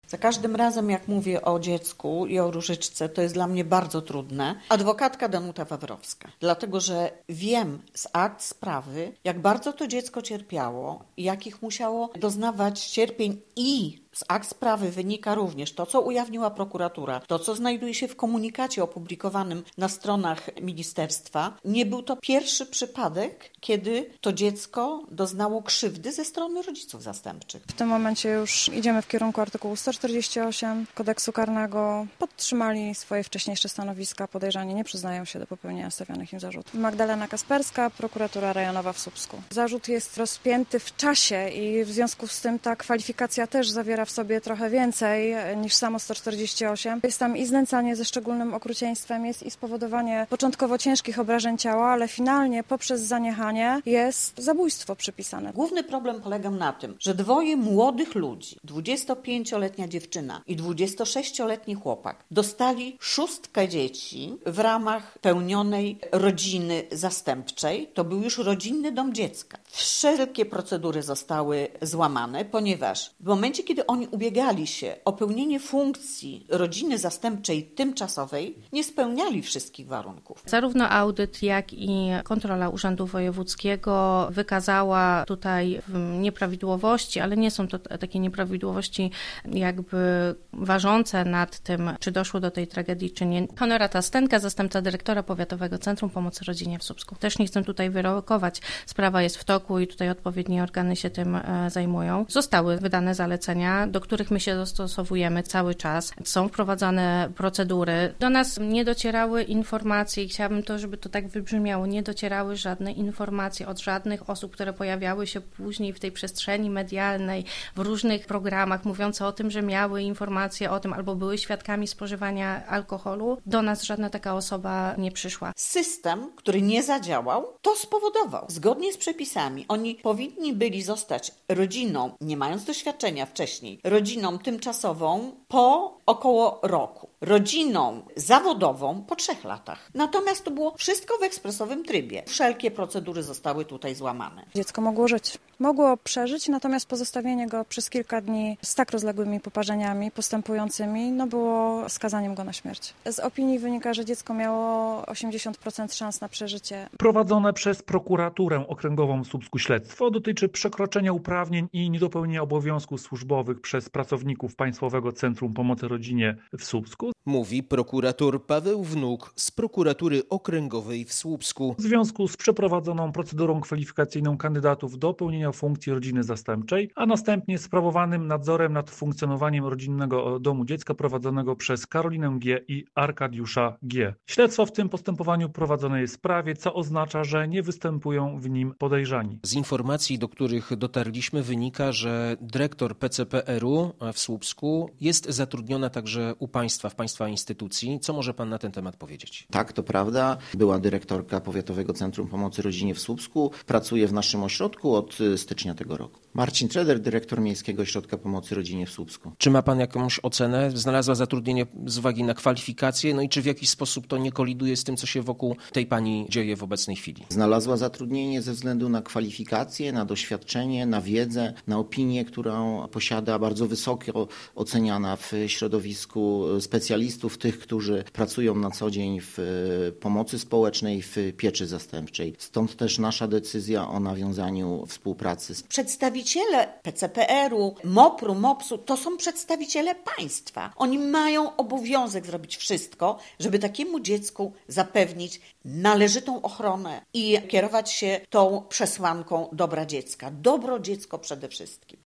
Za każdym razem, jak mówię o dziecku i o Różyczce, to jest dla mnie bardzo trudne. Adwokatka Danuta Wawrowska. Dlatego, że wiem z akt sprawy, jak bardzo to dziecko cierpiało, jakich musiało doznawać cierpień i z akt sprawy wynika również to, co ujawniła prokuratura, to, co znajduje się w komunikacie opublikowanym na stronach ministerstwa. Nie był to pierwszy przypadek, kiedy to dziecko doznało krzywdy ze strony rodziców zastępczych. W tym momencie już idziemy w kierunku artykułu 148 Kodeksu Karnego. Podtrzymali swoje wcześniejsze stanowiska, podejrzani nie przyznają się do popełnienia stawianych im zarzutów. Magdalena Kasperska, prokuratura rejonowa w Słupsku. Zarzut jest rozpięty w czasie i w związku z tym ta kwalifikacja też zawiera w sobie trochę więcej niż samo 148. Jest tam i znęcanie ze szczególnym okrucieństwem, jest i spowodowanie początkowo ciężkich obrażeń ciała, ale finalnie poprzez zaniechanie jest zabójstwo przypisane. Główny problem polegał na tym, że dwoje młodych ludzi, 25-letnia dziewczyna i 26-letni chłopak, dostali 6 dzieci w ramach pełnionej rodziny zastępczej. To był już rodzinny dom dziecka. Wszelkie procedury zostały złamane, ponieważ w momencie, kiedy oni ubiegali się o pełnienie funkcji rodziny zastępczej tymczasowej, nie spełniali wszystkich warunków. Zarówno audyt, jak i kontrola Urzędu Wojewódzkiego wykazała tutaj nieprawidłowości, ale nie są to takie nieprawidłowości jakby ważące nad tym, czy doszło do tej tragedii, czy nie. Honorata Stenka, zastępca dyrektora Powiatowego Centrum Pomocy Rodzinie w Słupsku. Też nie chcę tutaj wyrokować. Sprawa jest w toku i tutaj odpowiednie organy się tym zajmują. Zostały wydane zalecenia, do których my się dostosowujemy cały czas. Są wprowadzane procedury. Do nas nie docierały informacje i chciałabym to, żeby to tak wybrzmiało, nie docierały żadne informacje od żadnych osób, które pojawiały się później w tej przestrzeni medialnej, w różnych programach mówiące o tym, że miały informacje o tym albo były świadkami spożywania alkoholu. Do nas żadna taka osoba nie przyszła. System, który nie zadziałał, to spowodował. Zgodnie z przepisami oni powinni byli zostać rodziną, nie mając doświadczenia wcześniej, rodziną tymczasową po około roku, rodziną zawodową po 3 latach. Natomiast to było wszystko w ekspresowym trybie. Wszelkie procedury zostały tutaj złamane. Dziecko mogło żyć. Mogło przeżyć, natomiast pozostawienie go przez kilka dni z tak rozległymi poparzeniami postępującymi było skazaniem go na śmierć. Z opinii wynika, że dziecko miało 80% szans na przeżycie. Prowadzone przez prokuraturę okręgową w Słupsku śledztwo dotyczy przekroczenia uprawnień i niedopełnienia obowiązków służbowych przez pracowników Państwowego Centrum Pomocy Rodzinie w Słupsku. Mówi prokurator Paweł Wnuk z prokuratury okręgowej w Słupsku. W związku z przeprowadzoną procedurą kwalifikacyjną kandydatów do pełnienia funkcji rodziny zastępczej, a następnie sprawowanym nadzorem nad funkcjonowaniem rodzinnego domu dziecka prowadzonego przez Karolinę G. i Arkadiusza G. Śledztwo w tym postępowaniu prowadzone jest w sprawie, co oznacza, że nie występują w nim podejrzani. Z informacji, do których dotarliśmy, wynika, że dyrektor PCPR-u w Słupsku jest zatrudniona także u państwa, w państwa instytucji. Co może pan na ten temat powiedzieć? Tak, to prawda. Była dyrektorka Powiatowego Centrum Pomocy Rodzinie w Słupsku. Pracuje w naszym ośrodku od stycznia tego roku. Marcin Treder, dyrektor Miejskiego Ośrodka Pomocy Rodzinie w Słupsku. Czy ma pan jakąś ocenę? Znalazła zatrudnienie z uwagi na kwalifikacje? No i czy w jakiś sposób to nie koliduje z tym, co się wokół tej pani dzieje w obecnej chwili? Znalazła zatrudnienie ze względu na kwalifikacje, na doświadczenie, na wiedzę, na opinię, którą posiada, bardzo wysoko oceniana w środowisku specjalistów, tych, którzy pracują na co dzień w pomocy społecznej, w pieczy zastępczej. Stąd też nasza decyzja o nawiązaniu współpracy. Przedstawiciele PCPR-u, MOPR-u, MOPS-u to są przedstawiciele państwa. Oni mają obowiązek zrobić wszystko, żeby takiemu dziecku zapewnić należytą ochronę i kierować się tą przesłanką dobra dziecka. Dobro dziecko przede wszystkim.